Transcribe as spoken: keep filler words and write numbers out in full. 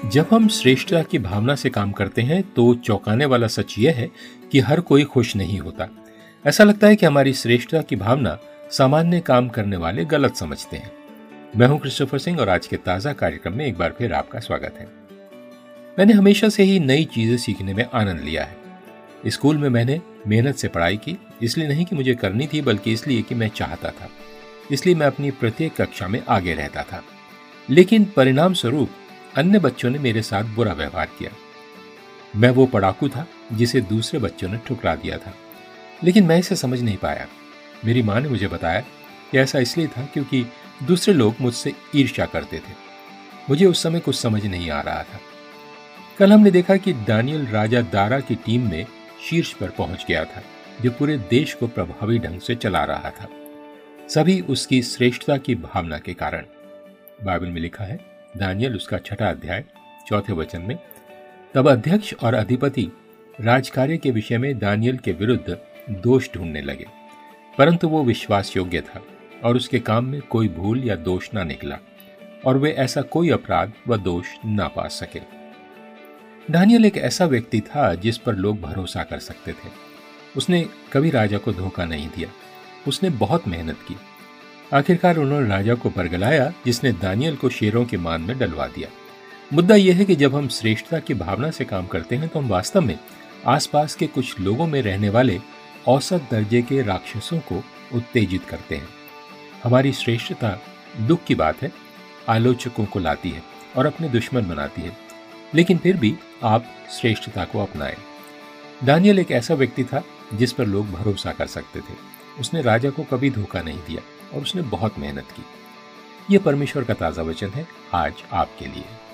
जब हम श्रेष्ठता की भावना से काम करते हैं तो चौंकाने वाला सच यह है कि हर कोई खुश नहीं होता। ऐसा लगता है कि हमारी श्रेष्ठता की भावना सामान्य काम करने वाले गलत समझते हैं। मैं हूं क्रिस्टोफर सिंह और आज के ताजा कार्यक्रम में एक बार फिर आपका स्वागत है। मैंने हमेशा से ही नई चीजें सीखने में आनंद लिया है। स्कूल में मैंने मेहनत से पढ़ाई की, इसलिए नहीं कि मुझे करनी थी बल्कि इसलिए कि मैं चाहता था। इसलिए मैं अपनी प्रत्येक कक्षा में आगे रहता था। लेकिन परिणाम स्वरूप अन्य बच्चों ने मेरे साथ बुरा व्यवहार किया। मैं वो पढ़ाकू था जिसे दूसरे बच्चों ने ठुकरा दिया था, लेकिन मैं इसे समझ नहीं पाया। मेरी माँ ने मुझे बताया कि ऐसा इसलिए था क्योंकि दूसरे लोग मुझसे ईर्ष्या करते थे। मुझे उस समय कुछ समझ नहीं आ रहा था। कल हमने देखा कि दानियल राजा दारा की टीम में शीर्ष पर पहुंच गया था, जो पूरे देश को प्रभावी ढंग से चला रहा था, सभी उसकी श्रेष्ठता की भावना के कारण। बाइबल में लिखा है, दानियल उसका छठा अध्याय चौथे वचन में, तब अध्यक्ष और अधिपति राजकार्य के विषय में दानियल के विरुद्ध दोष ढूंढने लगे, परंतु वो विश्वास योग्य था और उसके काम में कोई भूल या दोष ना निकला और वे ऐसा कोई अपराध व दोष ना पा सके। दानियल एक ऐसा व्यक्ति था जिस पर लोग भरोसा कर सकते थे। उसने कभी राजा को धोखा नहीं दिया। उसने बहुत मेहनत की। आखिरकार उन्होंने राजा को बरगलाया, जिसने दानियल को शेरों के मान में डलवा दिया। मुद्दा यह है कि जब हम श्रेष्ठता की भावना से काम करते हैं तो हम वास्तव में आसपास के कुछ लोगों में रहने वाले औसत दर्जे के राक्षसों को उत्तेजित करते हैं। हमारी श्रेष्ठता, दुख की बात है, आलोचकों को लाती है और अपने दुश्मन बनाती है, लेकिन फिर भी आप श्रेष्ठता को अपनाएं। दानियल एक ऐसा व्यक्ति था जिस पर लोग भरोसा कर सकते थे। उसने राजा को कभी धोखा नहीं दिया और उसने बहुत मेहनत की। यह परमेश्वर का ताजा वचन है आज आपके लिए।